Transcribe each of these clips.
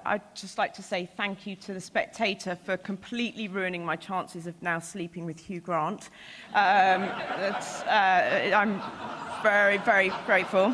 I'd just like to say thank you to The Spectator for completely ruining my chances of now sleeping with Hugh Grant. I'm very, very grateful.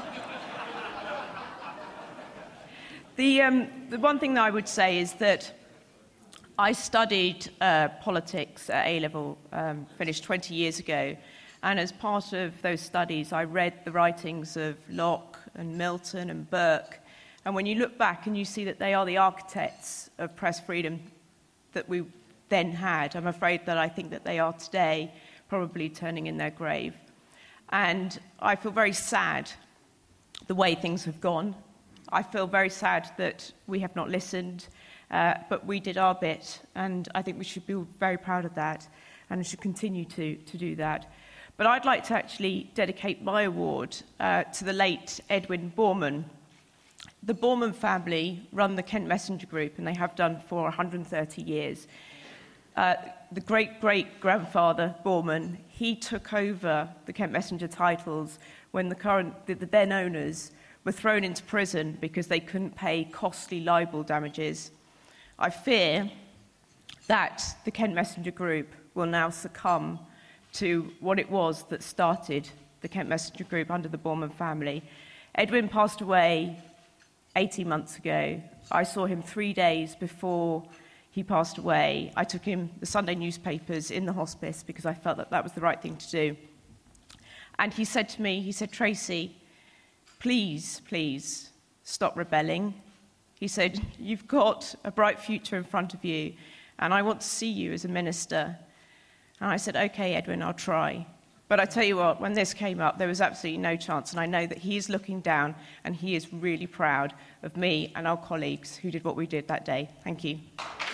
The one thing that I would say is that I studied politics at A-level, finished 20 years ago, and as part of those studies, I read the writings of Locke and Milton and Burke. And when you look back and you see that they are the architects of press freedom that we then had, I'm afraid that I think that they are today probably turning in their grave. And I feel very sad the way things have gone. I feel very sad that we have not listened, but we did our bit, and I think we should be very proud of that, and should continue to do that. But I'd like to actually dedicate my award to the late Edwin Borman. The Borman family run the Kent Messenger Group, and they have done for 130 years. The great-great-grandfather Borman, he took over the Kent Messenger titles when the then owners were thrown into prison because they couldn't pay costly libel damages. I fear that the Kent Messenger Group will now succumb to what it was that started the Kent Messenger Group under the Borman family. Edwin passed away 18 months ago. I saw him 3 days before he passed away. I took him the Sunday newspapers in the hospice because I felt that that was the right thing to do. And he said to me, Tracy, please, please stop rebelling. He said, you've got a bright future in front of you, and I want to see you as a minister. And I said, okay, Edwin, I'll try. But I tell you what, when this came up, there was absolutely no chance. And I know that he is looking down, and he is really proud of me and our colleagues who did what we did that day. Thank you.